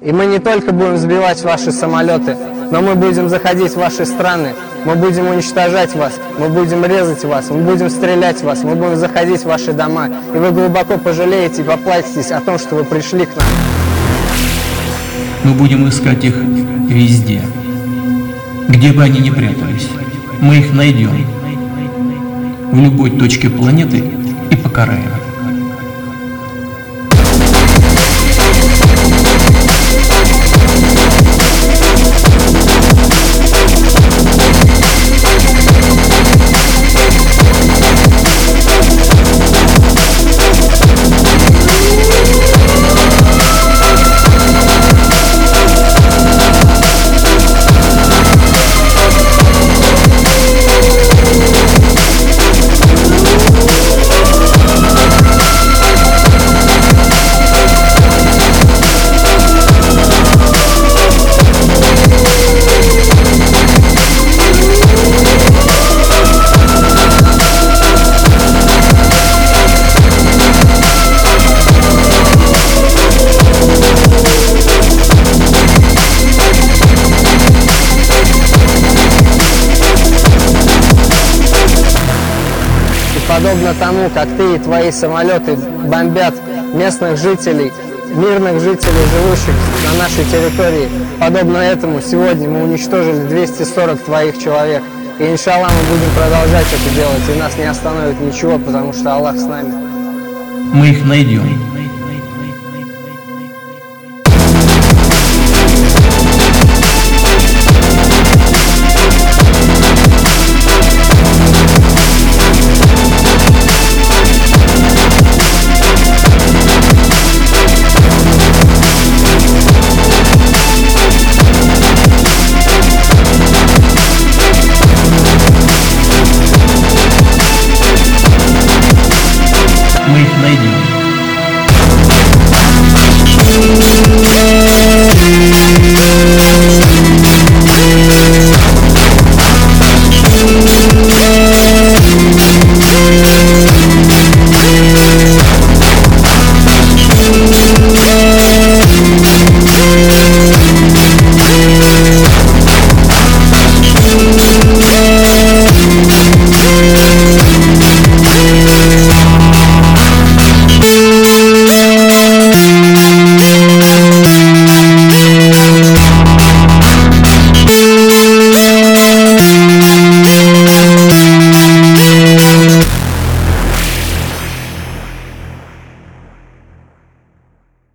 И мы не только будем сбивать ваши самолеты, но мы будем заходить в ваши страны, мы будем уничтожать вас, мы будем резать вас, мы будем стрелять в вас, мы будем заходить в ваши дома, и вы глубоко пожалеете и поплатитесь о том, что вы пришли к нам. Мы будем искать их везде, где бы они ни прятались. Мы их найдем в любой точке планеты и покараем. Подобно тому, как ты и твои самолеты бомбят местных жителей, мирных жителей, живущих на нашей территории, подобно этому сегодня мы уничтожили 240 твоих человек. И иншаллах мы будем продолжать это делать, и нас не остановит ничего, потому что Аллах с нами. Мы их найдем